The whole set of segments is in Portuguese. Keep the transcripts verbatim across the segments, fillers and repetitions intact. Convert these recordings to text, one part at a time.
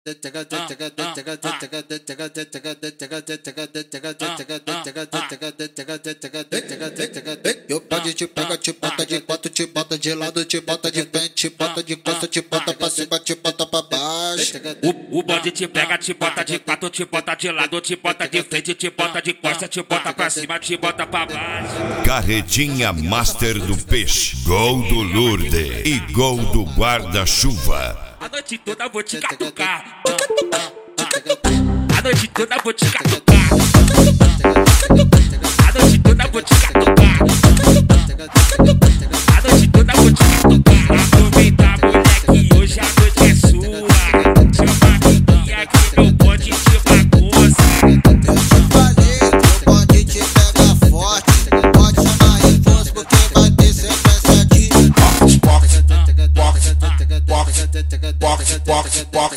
Eu pode te pega, te bota de quatro, te bota de lado, te bota de frente, te bota de costa, te bota pra cima, te bota pra baixo. O, o bonde te pega, te bota de quatro, te bota de lado, te bota de frente, te bota de costa, te bota pra cima, te bota pra baixo. Carretinha Master do Peixe, gol do Lourdes e gol do Guarda-Chuva. A noite toda vou te catucar. A noite toda vou te catucar. A noite toda vou te catucar. A noite toda vou te catucar. Aproveita, moleque, hoje a noite é sua. Chama a amiguinha que meu bonde te bagunça. Eu te falei que o bonde te pega forte. Pode chamar em força porque vai ter sequência de box, box, box, box, box, box, box, box,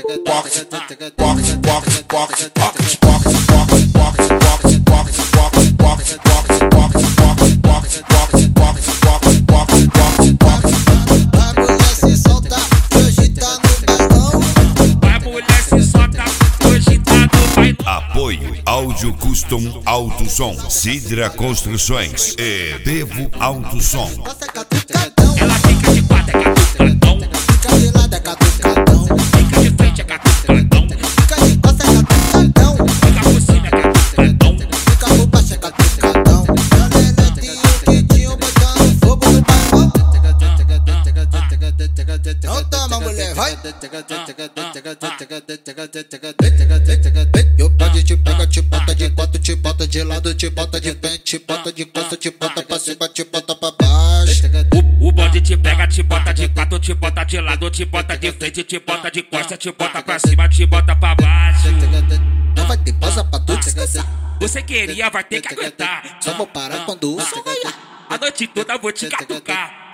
Apoio Áudio Custom Auto Som, Sidra Construções e Devo Auto Som. Ela fica de quatro, é catucadão. Fica de lado, é catucadão. Fica de frente, é catucadão. Fica de costa, é catucadão. Fica por cima, é catucadão. Fica por baixo, é catucadão. Canelete e o Quitinho botando fogo no bairro. Não toma, mulher, vai. Eu pode te pega, te bota de quatro, te bota de lado, te bota de frente, te bota de costa, te bota pra cima, te bota pra baixo. O, o bonde te pega, te bota de quatro, te bota de lado, te bota de frente, te bota de costa, te bota pra cima, te bota pra baixo. Não vai ter pausa pra tu descansar. Você queria, vai ter que aguentar. Só vou parar quando o som vaiar. A noite toda vou te catucar.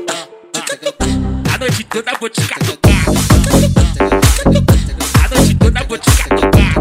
A noite toda vou te catucar. A noite toda vou te catucar.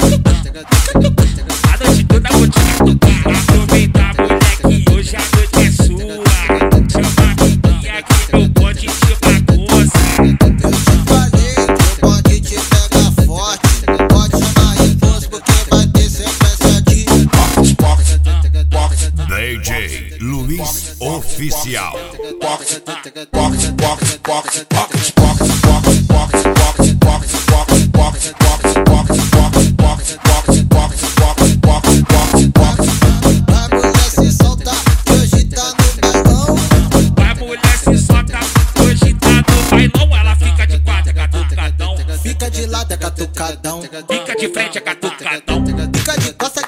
A noite toda vou te catucar. Aproveita, moleque, hoje a noite é sua. Chama a amiguinha que meu bonde te bagunça. Eu te falei que o bonde te pega forte. Pode chamar em força porque vai ter sequência de box, box, box, D J Luiz Oficial. box, box, box, box, box, box, box, box, box, box, box, box, box, box, box, box, box, box, box. Vai mulher se solta, que hoje tá no bailão. Vai mulher se solta, hoje tá no bailão. Ela fica de quatro, é catucadão. Fica de lado, é catucadão. Fica de frente, é catucadão. Fica de costa,